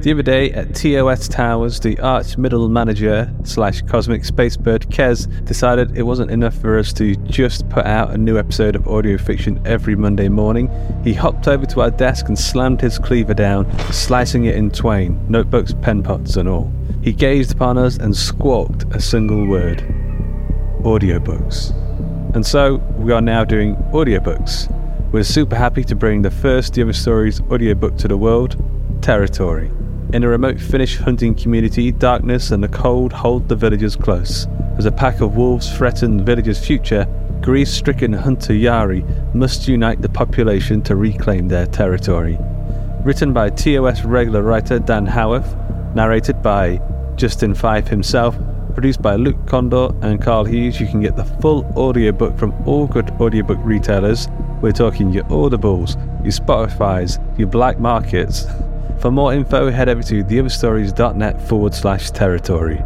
The other day at TOS Towers, the arch middle manager / cosmic spacebird Kez decided it wasn't enough for us to just put out a new episode of audio fiction every Monday morning. He hopped over to our desk and slammed his cleaver down, slicing it in twain, notebooks, pen pots and all. He gazed upon us and squawked a single word: audiobooks. And so we are now doing audiobooks. We're super happy to bring the first The Other Stories audiobook to the world, Territory. In a remote Finnish hunting community, darkness and the cold hold the villagers close. As a pack of wolves threaten the villagers' future, grief-stricken hunter Jari must unite the population to reclaim their territory. Written by TOS regular writer Dan Howarth, narrated by Justin Fife himself, produced by Luke Condor and Carl Hughes. You can get the full audiobook from all good audiobook retailers. We're talking your Audibles, your Spotifys, your black markets. For more info, head over to theotherstories.net/territory.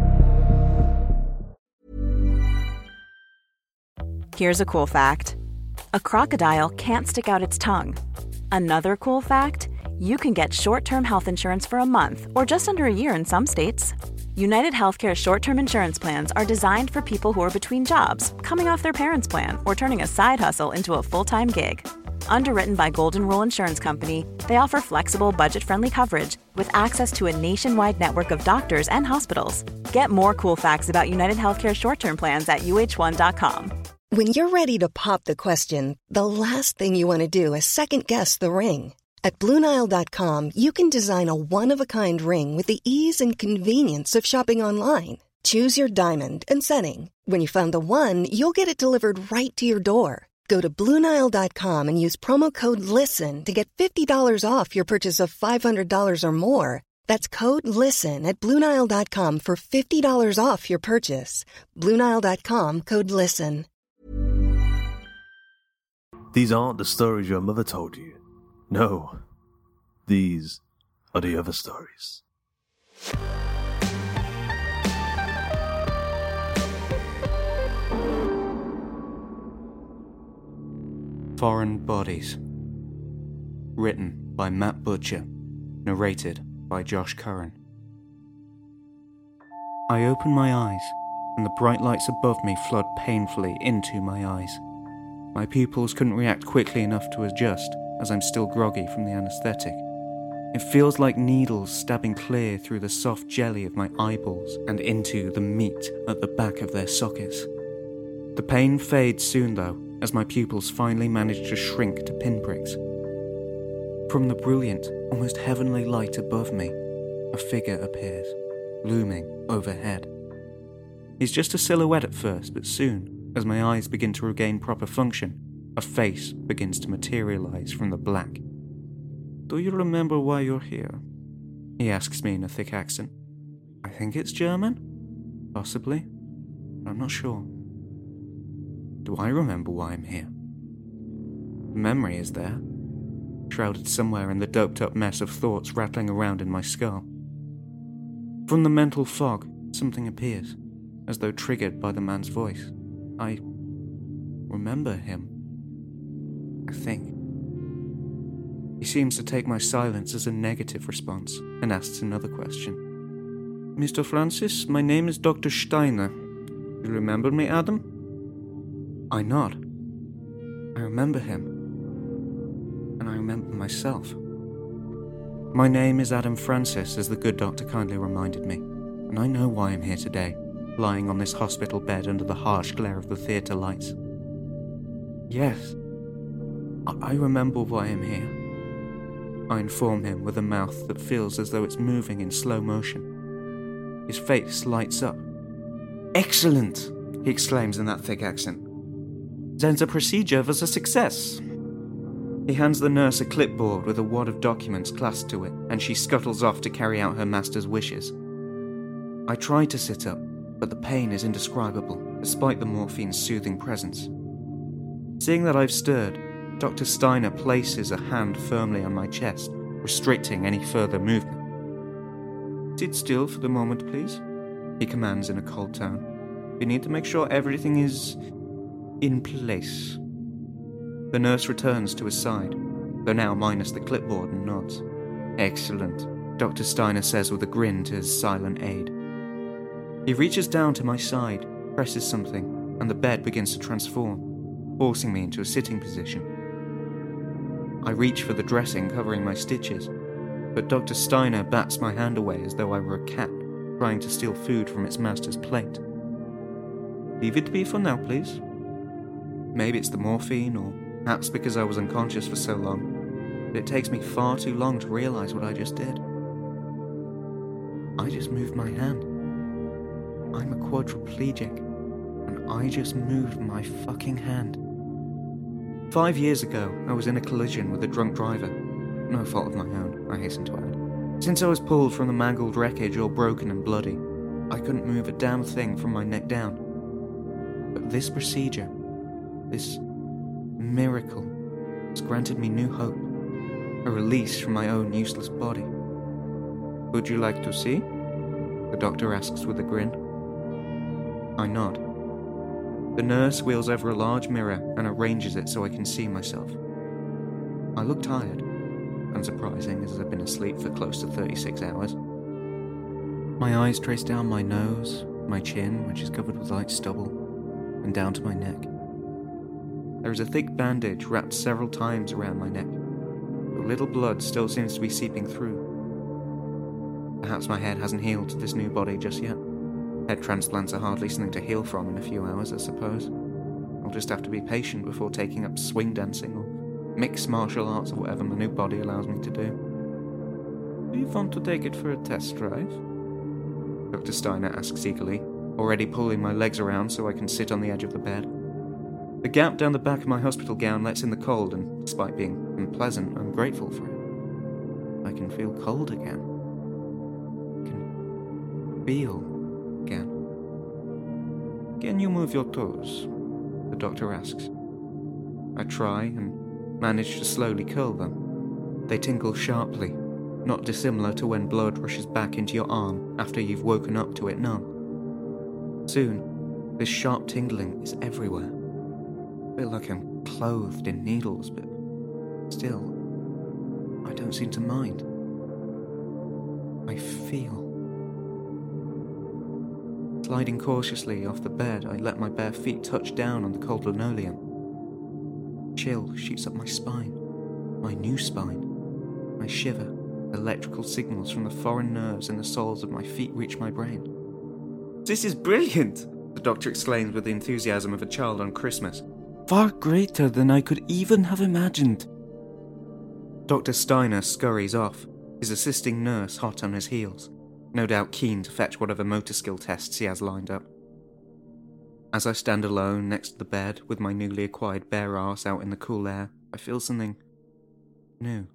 Here's a cool fact. A crocodile can't stick out its tongue. Another cool fact, you can get short-term health insurance for a month or just under a year in some states. United Healthcare short-term insurance plans are designed for people who are between jobs, coming off their parents' plan, or turning a side hustle into a full-time gig. Underwritten by Golden Rule Insurance Company, they offer flexible, budget-friendly coverage with access to a nationwide network of doctors and hospitals. Get more cool facts about United Healthcare short-term plans at uh1.com. When you're ready to pop the question, the last thing you want to do is second-guess the ring. At BlueNile.com, you can design a one-of-a-kind ring with the ease and convenience of shopping online. Choose your diamond and setting. When you find the one, you'll get it delivered right to your door. Go to BlueNile.com and use promo code LISTEN to get $50 off your purchase of $500 or more. That's code LISTEN at BlueNile.com for $50 off your purchase. BlueNile.com, code LISTEN. These aren't the stories your mother told you. No, these are the other stories. Foreign Bodies. Written by Matt Butcher. Narrated by Josh Curran. I open my eyes, and the bright lights above me flood painfully into my eyes. My pupils couldn't react quickly enough to adjust, as I'm still groggy from the anesthetic. It feels like needles stabbing clear through the soft jelly of my eyeballs and into the meat at the back of their sockets. The pain fades soon though, as my pupils finally manage to shrink to pinpricks. From the brilliant, almost heavenly light above me, a figure appears, looming overhead. He's just a silhouette at first, but soon, as my eyes begin to regain proper function, a face begins to materialize from the black. "Do you remember why you're here?" he asks me in a thick accent. I think it's German? Possibly. I'm not sure. Do I remember why I'm here? Memory is there, shrouded somewhere in the doped-up mess of thoughts rattling around in my skull. From the mental fog, something appears, as though triggered by the man's voice. I remember him, I think. He seems to take my silence as a negative response and asks another question. "Mr. Francis, my name is Dr. Steiner. You remember me, Adam?" I nod. I remember him. And I remember myself. My name is Adam Francis, as the good doctor kindly reminded me, and I know why I'm here today, lying on this hospital bed under the harsh glare of the theatre lights. Yes, I remember why I'm here. I inform him with a mouth that feels as though it's moving in slow motion. His face lights up. "Excellent!" he exclaims in that thick accent. "Then the procedure was a success." He hands the nurse a clipboard with a wad of documents clasped to it, and she scuttles off to carry out her master's wishes. I try to sit up, but the pain is indescribable, despite the morphine's soothing presence. Seeing that I've stirred, Dr. Steiner places a hand firmly on my chest, restricting any further movement. "Sit still for the moment, please," he commands in a cold tone. "We need to make sure everything is in place." The nurse returns to his side, though now minus the clipboard, and nods. "Excellent. Dr. Steiner says with a grin to his silent aide. He reaches down to my side, presses something, and the bed begins to transform, forcing me into a sitting position. I reach for the dressing covering my stitches, but Dr. Steiner bats my hand away as though I were a cat trying to steal food from its master's plate. Leave it be for now, please. Maybe it's the morphine, or perhaps because I was unconscious for so long, but it takes me far too long to realize what I just did. I just moved my hand. I'm a quadriplegic, and I just moved my fucking hand. 5 years ago, I was in a collision with a drunk driver. No fault of my own, I hasten to add. Since I was pulled from the mangled wreckage all broken and bloody, I couldn't move a damn thing from my neck down. But this procedure, this miracle, has granted me new hope, a release from my own useless body. Would you like to see? The doctor asks with a grin. I nod. The nurse wheels over a large mirror and arranges it so I can see myself. I look tired, unsurprising as I've been asleep for close to 36 hours. My eyes trace down my nose, my chin, which is covered with light stubble, and down to my neck. There is a thick bandage wrapped several times around my neck, but little blood still seems to be seeping through. Perhaps my head hasn't healed to this new body just yet. Head transplants are hardly something to heal from in a few hours, I suppose. I'll just have to be patient before taking up swing dancing or mixed martial arts or whatever my new body allows me to do. Do you want to take it for a test drive? Dr. Steiner asks eagerly, already pulling my legs around so I can sit on the edge of the bed. The gap down the back of my hospital gown lets in the cold, and despite being unpleasant, I'm grateful for it. I can feel cold again. I can feel again. Can you move your toes? The doctor asks. I try and manage to slowly curl them. They tingle sharply, not dissimilar to when blood rushes back into your arm after you've woken up to it numb. Soon, this sharp tingling is everywhere. I feel like I'm clothed in needles, but still, I don't seem to mind. I feel. Sliding cautiously off the bed, I let my bare feet touch down on the cold linoleum. Chill shoots up my spine, my new spine. I shiver. Electrical signals from the foreign nerves in the soles of my feet reach my brain. This is brilliant, the doctor exclaims with the enthusiasm of a child on Christmas. Far greater than I could even have imagined. Dr. Steiner scurries off, his assisting nurse hot on his heels, no doubt keen to fetch whatever motor skill tests he has lined up. As I stand alone next to the bed with my newly acquired bare arse out in the cool air, I feel something new.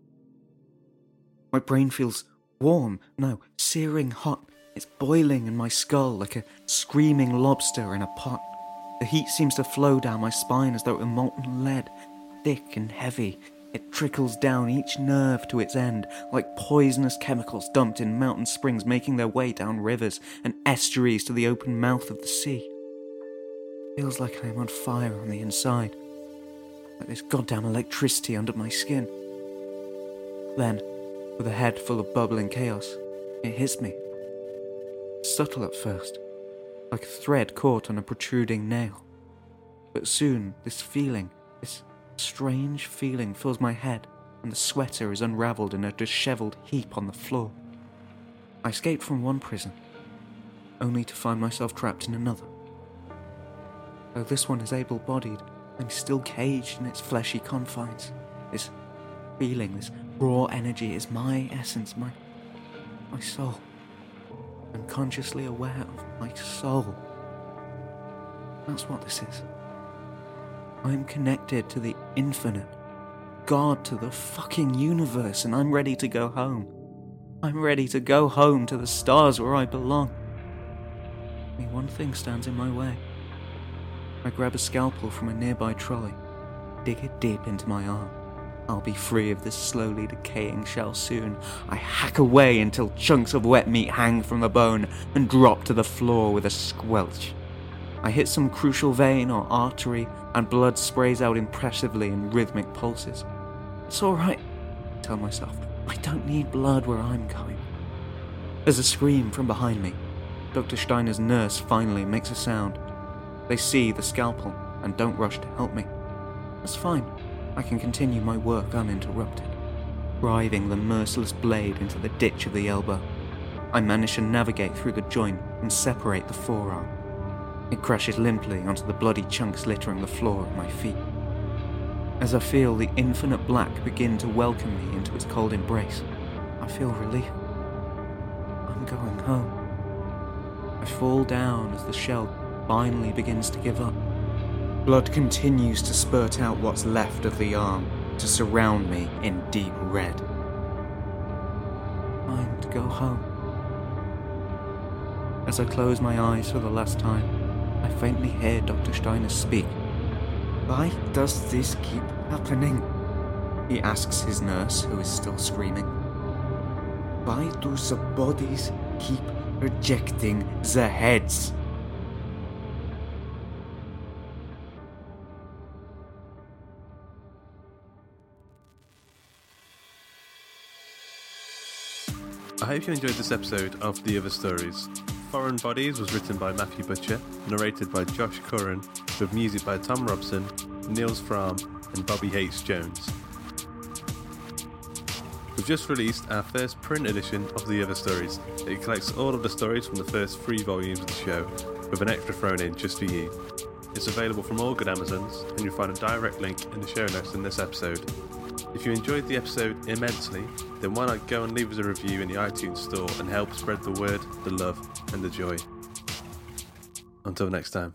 My brain feels warm, no, searing hot. It's boiling in my skull like a screaming lobster in a pot. The heat seems to flow down my spine as though it were molten lead, thick and heavy. It trickles down each nerve to its end, like poisonous chemicals dumped in mountain springs making their way down rivers and estuaries to the open mouth of the sea. It feels like I am on fire on the inside, like there's goddamn electricity under my skin. Then, with a head full of bubbling chaos, it hits me. Subtle at first, like a thread caught on a protruding nail. But soon, this strange feeling fills my head, and the sweater is unravelled in a dishevelled heap on the floor. I escaped from one prison, only to find myself trapped in another. Though this one is able-bodied, I'm still caged in its fleshy confines. This feeling, this raw energy is my essence, my soul. I'm consciously aware of my soul. That's what this is. I'm connected to the infinite, God, to the fucking universe, and I'm ready to go home. I'm ready to go home to the stars where I belong. Only one thing stands in my way. I grab a scalpel from a nearby trolley, dig it deep into my arm. I'll be free of this slowly decaying shell soon. I hack away until chunks of wet meat hang from the bone and drop to the floor with a squelch. I hit some crucial vein or artery and blood sprays out impressively in rhythmic pulses. It's alright, I tell myself. I don't need blood where I'm going. There's a scream from behind me. Dr. Steiner's nurse finally makes a sound. They see the scalpel and don't rush to help me. That's fine. I can continue my work uninterrupted. Driving the merciless blade into the ditch of the elbow, I manage to navigate through the joint and separate the forearm. It crashes limply onto the bloody chunks littering the floor at my feet. As I feel the infinite black begin to welcome me into its cold embrace, I feel relief. I'm going home. I fall down as the shell finally begins to give up. Blood continues to spurt out what's left of the arm to surround me in deep red. Time to go home. As I close my eyes for the last time, I faintly hear Dr. Steiner speak. Why does this keep happening? He asks his nurse, who is still screaming. Why do the bodies keep rejecting the heads? I hope you enjoyed this episode of The Other Stories. Foreign Bodies was written by Matthew Butcher, narrated by Josh Curran, with music by Tom Robson, Niels Fram and Bobby H. Jones. We've just released our first print edition of The Other Stories. It collects all of the stories from the first 3 volumes of the show, with an extra thrown in just for you. It's available from all good Amazons, and you'll find a direct link in the show notes in this episode. If you enjoyed the episode immensely, then why not go and leave us a review in the iTunes store and help spread the word, the love, and the joy. Until next time.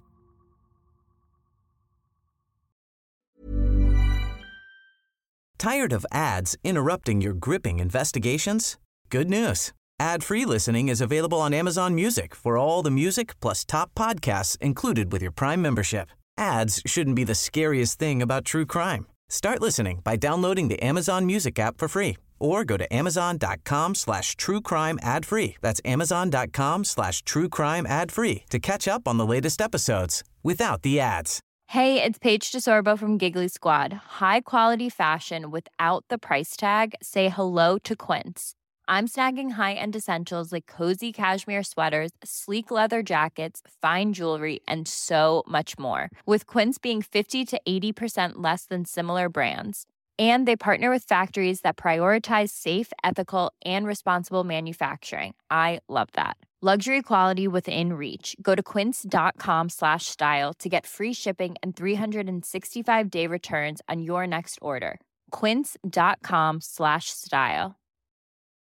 Tired of ads interrupting your gripping investigations? Good news. Ad-free listening is available on Amazon Music for all the music plus top podcasts included with your Prime membership. Ads shouldn't be the scariest thing about true crime. Start listening by downloading the Amazon Music app for free or go to amazon.com/truecrime ad-free. That's amazon.com/truecrime ad-free to catch up on the latest episodes without the ads. Hey, it's Paige DeSorbo from Giggly Squad. High quality fashion without the price tag. Say hello to Quince. I'm snagging high-end essentials like cozy cashmere sweaters, sleek leather jackets, fine jewelry, and so much more. With Quince being 50 to 80% less than similar brands. And they partner with factories that prioritize safe, ethical, and responsible manufacturing. I love that. Luxury quality within reach. Go to quince.com/style to get free shipping and 365-day returns on your next order. Quince.com/style.